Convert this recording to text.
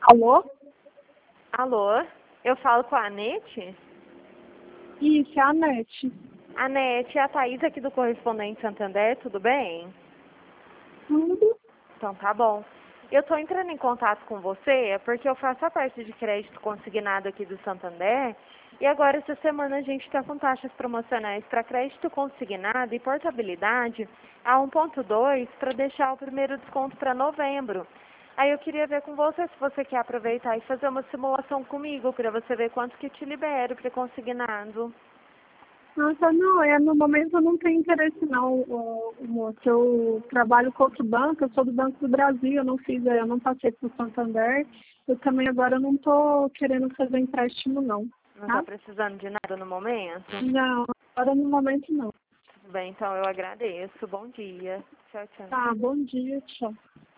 Alô? Alô, eu falo com a Anete? Isso, é a Nete. Anete, é a Thaís aqui do Correspondente Santander, tudo bem? Tudo? Então tá bom. Eu tô entrando em contato com você porque eu faço a parte de crédito consignado aqui do Santander e agora essa semana a gente está com taxas promocionais para crédito consignado e portabilidade a 1,2 para deixar o primeiro desconto para novembro. Aí eu queria ver com você se você quer aproveitar e fazer uma simulação comigo para você ver quanto que te libero para consignado. Nossa, não, no momento eu não tenho interesse não, moço. Eu trabalho com outro banco, eu sou do Banco do Brasil, eu não passei por Santander. Eu também agora não estou querendo fazer empréstimo não. Não Tá? está precisando de nada no momento? Não, agora no momento não. Tudo bem, então eu agradeço. Bom dia. Tchau, tchau. Tá, bom dia, tchau.